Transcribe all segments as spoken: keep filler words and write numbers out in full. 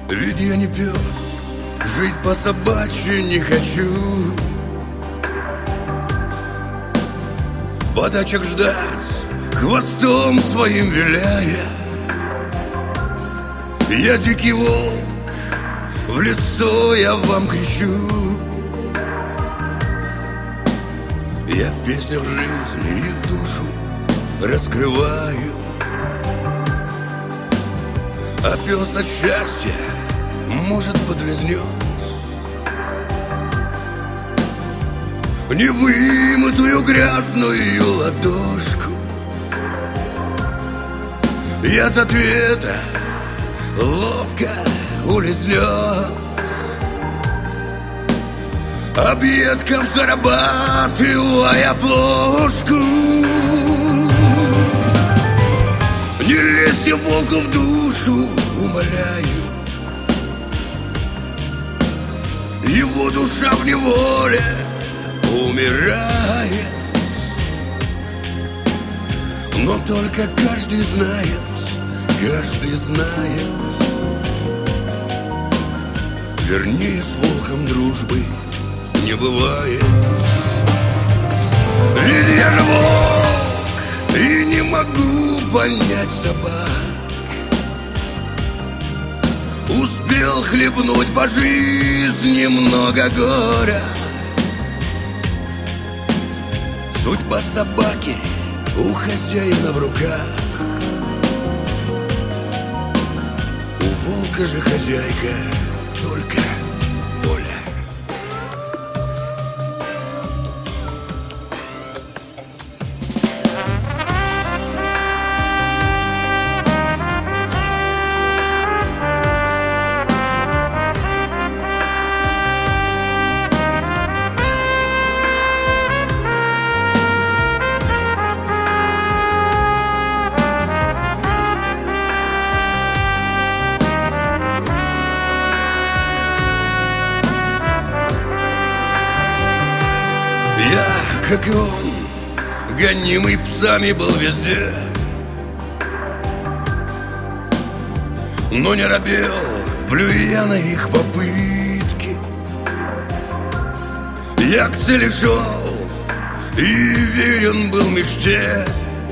Ведь я не пес, жить по собачьи не хочу. Подачек ждать, хвостом своим виляя. Я дикий волк, в лицо я вам кричу. Я в песнях жизни и душу раскрываю, а пес от счастья, может, подлизнет невымытую грязную ладошку. И от ответа ловко улизнет, объедков зарабатывая плошку. Не лезьте волку в душу, умоляю. Его душа в неволе умирает. Но только каждый знает, каждый знает, вернее, с волком дружбы не бывает. Ведь я же волк и не могу понять собак. Успел хлебнуть по жизни много горя. Судьба собаки у хозяина в руках. У волка же хозяйка только воля. Я, как и он, гонимый псами был везде, но не робел, плюя на их попытки. Я к цели шел и верен был мечте.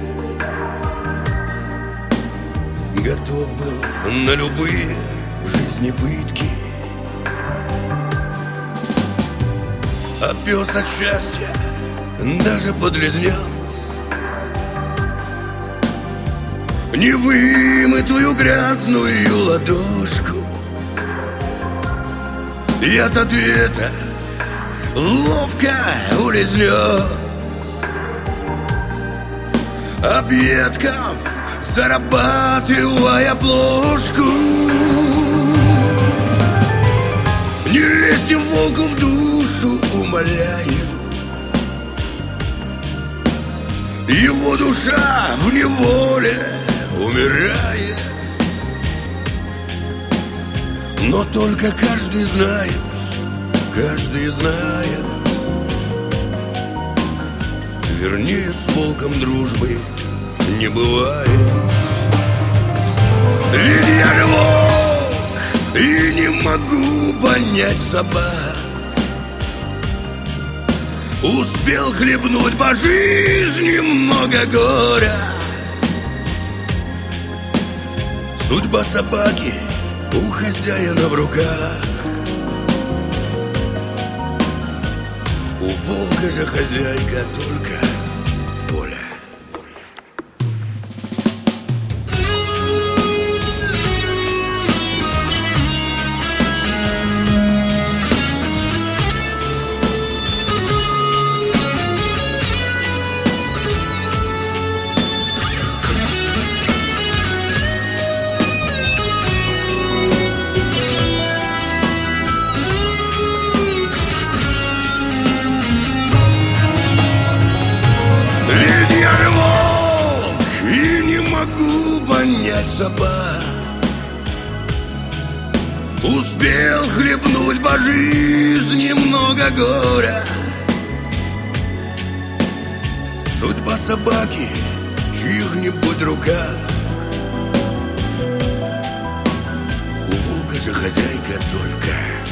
Готов был на любые в жизни пытки. А пес от счастья даже подлизнет невымытую грязную ладошку. И от ответа ловко улизнет, объедков зарабатывая плошку. Не лезьте волку в душу, умоляю. Его душа в неволе умирает. Но только каждый знает, каждый знает, вернее, с волком дружбы не бывает. Ведь я же волк и не могу понять собак. Успел хлебнуть по жизни много горя. Судьба собаки у хозяина в руках. У волка же хозяйка только воля. Собак. Успел хлебнуть по жизни много горя. Судьба собаки в чьих-нибудь руках. У волка же хозяйка только.